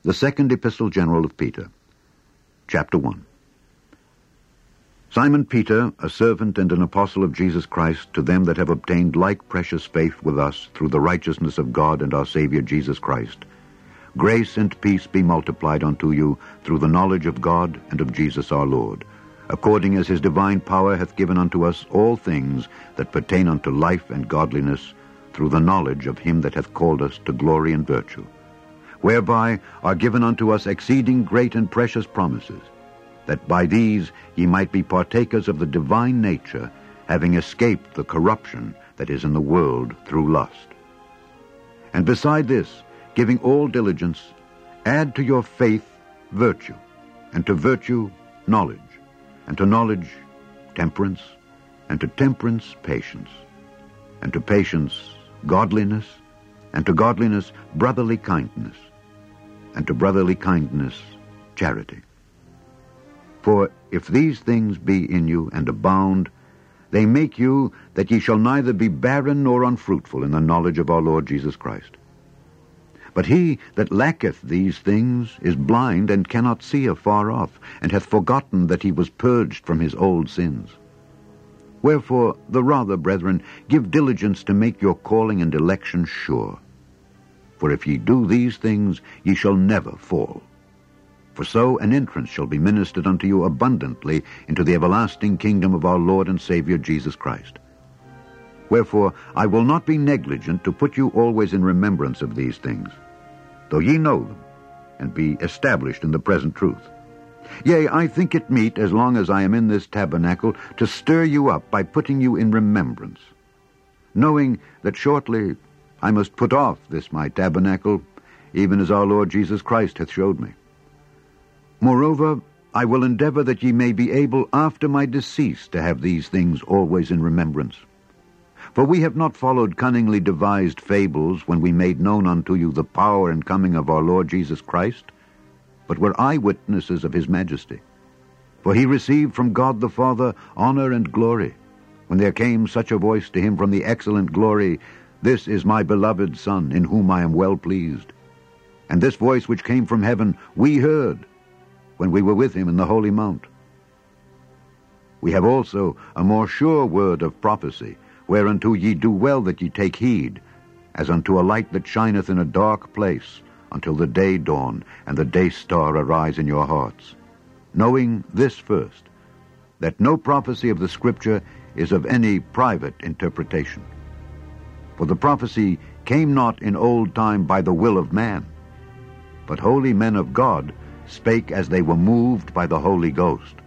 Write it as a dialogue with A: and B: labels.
A: The Second Epistle General of Peter. Chapter 1. Simon Peter, a servant and an apostle of Jesus Christ, to them that have obtained like precious faith with us through the righteousness of God and our Savior Jesus Christ, grace and peace be multiplied unto you through the knowledge of God and of Jesus our Lord, according as his divine power hath given unto us all things that pertain unto life and godliness, through the knowledge of him that hath called us to glory and virtue, whereby are given unto us exceeding great and precious promises, that by these ye might be partakers of the divine nature, having escaped the corruption that is in the world through lust. And beside this, giving all diligence, add to your faith virtue, and to virtue knowledge, and to knowledge temperance, and to temperance patience, and to patience godliness, and to godliness brotherly kindness, and to brotherly kindness charity. For if these things be in you and abound, they make you that ye shall neither be barren nor unfruitful in the knowledge of our Lord Jesus Christ. But he that lacketh these things is blind and cannot see afar off, and hath forgotten that he was purged from his old sins. Wherefore, the rather, brethren, give diligence to make your calling and election sure. For if ye do these things, ye shall never fall. For so an entrance shall be ministered unto you abundantly into the everlasting kingdom of our Lord and Savior Jesus Christ. Wherefore I will not be negligent to put you always in remembrance of these things, though ye know them, and be established in the present truth. Yea, I think it meet, as long as I am in this tabernacle, to stir you up by putting you in remembrance, knowing that shortly I must put off this my tabernacle, even as our Lord Jesus Christ hath showed me. Moreover, I will endeavor that ye may be able after my decease to have these things always in remembrance. For we have not followed cunningly devised fables when we made known unto you the power and coming of our Lord Jesus Christ, but were eyewitnesses of his majesty. For he received from God the Father honor and glory, when there came such a voice to him from the excellent glory, This is my beloved Son, in whom I am well pleased. And this voice which came from heaven we heard, when we were with him in the holy mount. We have also a more sure word of prophecy, whereunto ye do well that ye take heed, as unto a light that shineth in a dark place, until the day dawn, and the day star arise in your hearts, knowing this first, that no prophecy of the Scripture is of any private interpretation. For the prophecy came not in old time by the will of man, but holy men of God spake as they were moved by the Holy Ghost.